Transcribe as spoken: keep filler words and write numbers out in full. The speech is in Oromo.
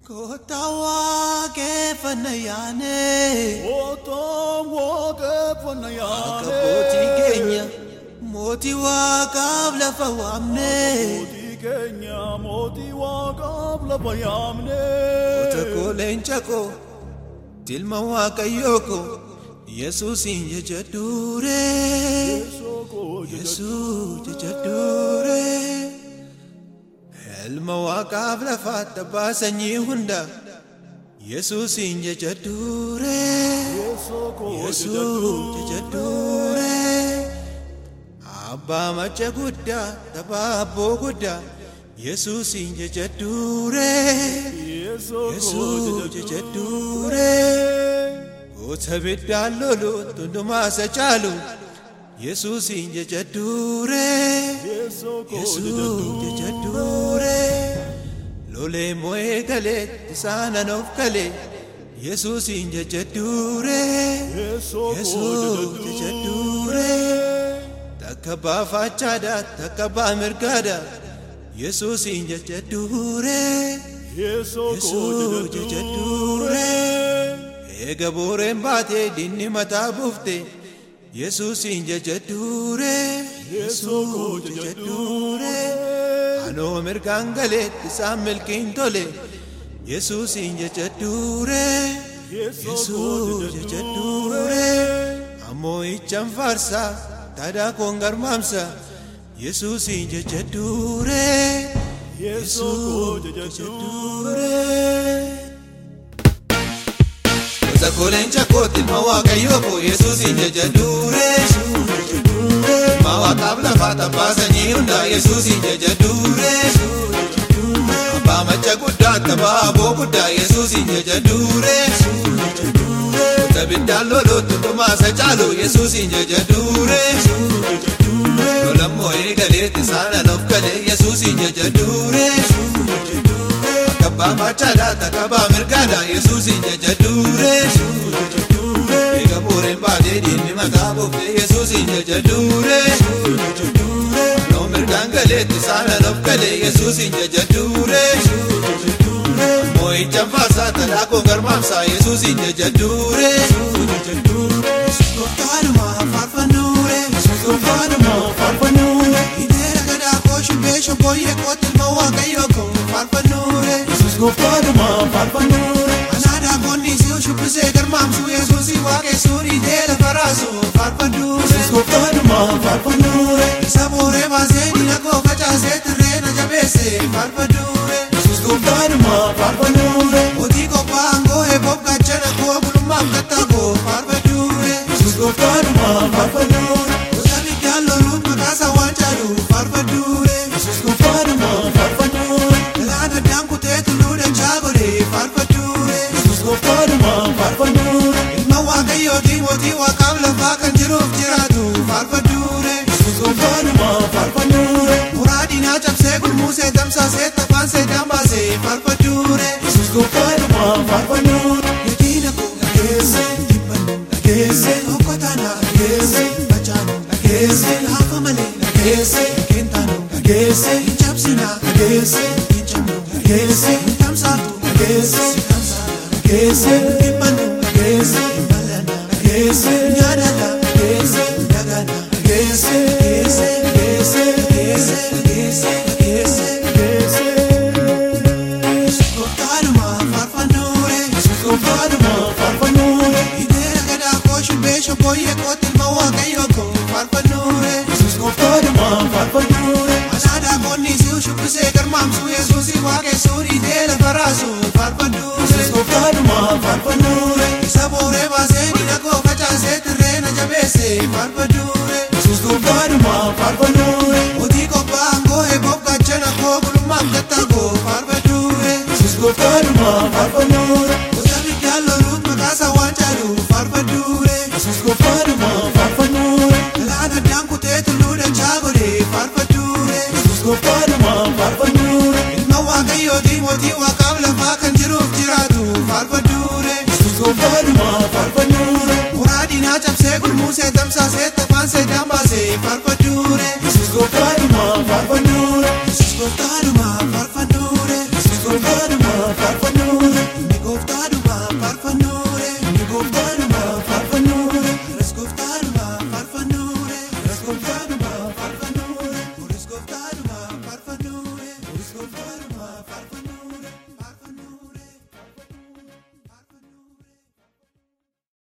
Kotawa ke fanayane, Kotawa ke fanayane. Kapoti Kenya, moti wa kabla fawamne. Kapoti Kenya, moti wa kabla fawamne. Kotako lenchako, tilma wa kayoko, Jesus in jadure, Jesus jadure. Elma wa kabla fata basanyi hunda, Jesus in jadure, Jesus jadure. Abba macha gudda, taba bo gudda, Jesus in jadure, Jesus jadure. Otabidda lolo tunduma sa chalu, Jesus in jadure, Jesus jadure. Lole moe kale, tisana nof kale, Jesus in jadure, Jesus jadure. Takaba fachada, takaba mergada, Jesus in jadure, Jesus jadure. Ega boren bate dinni mata bufte, Jesus in jadure, Jesus jadure. Ano mergangale tisamel kintole, Jesus in jadure, Jesus jadure. Amo icham farsa, tada kongar mamsa, Jesus in jadure, Jesus jadure. Zakolencha koti mawaka yoko Jesus in jadure, mawakabla fata pasa nyunda Jesus in jadure, abba macha gudda taba bo gudda Jesus in jadure, tabidda lolo tunduma sa chalo Jesus in jadure, lolamo egale tisana nofkale Jesus in jadure. Kaba machada takaba mergada Jesus in jadure, ega boren bade dinni mata bufte Jesus in jadure, no mergangale tisana nofkale Jesus in jadure, moi chamfasa tada kongar mamsa Jesus in jadure. Kotaruma farfanure, kotaruma farfanure, idera kada koshu besho boye kotel mawaka yoko farfanure. Gofaduma farfanure, anada gonni si ushupse garmam su Jesus si wake suri dela faraso farfanure. Gofaduma farfanure, sabore bazeni na koka chase terrena jabese farfanure. Gofaduma farfanure, oti ko pango e bob kachana ko bulumam katago farfanure. Gofaduma farfanure, otabi kallo lut makasa wanchalu farfanure. Gofaduma farfanure, lana danku tetu farfature, Jesus go farma farfanure. Ilma waka yoti moti wakabla fakan jiruf jiratu farfature, Jesus go farma farfanure. Muradi na chapse kul muse damsa se tapan se damba se farfature, Jesus go farma farfanure. Yatina ko agese, tipan agese, okotana agese, bachano agese, hafamale agese, kentano agese, chapsina agese, inchamo agese, tamsatu. Agese, agese, imanu, agese, imalana, agese, nyadala, agese, nyagana, agese, agese, agese, agese, agese, agese, agese. Kotaruma farfanure, kotaruma farfanure, idera kada koshu besho boye kotel mawaka yoko farfanure, kotaruma farfanure, anada gonni si ushupse garmam su Jesus si wake suri dela faraso. Gofaduma farfanure, sabore bazeni na koka chase terrena jabese farfanure. Jesus gofaduma farfanure, oti ko pango e bob kachana ko bulumam katago farfanure. Jesus gofaduma farfanure, otabi kallo lut makasa wanchalu farfanure. Jesus gofaduma farfanure, lana danku tetu ludan chagore farfanure. Jesus gofaduma farfanure, ilma waka yoti moti wakabla fakan jiruf jiratu farfanure. Jesus go farma farfanure, muradi na chapse kul muse damsa se tapan se damba se farfanure. Jesus go farma farfanure, Jesus go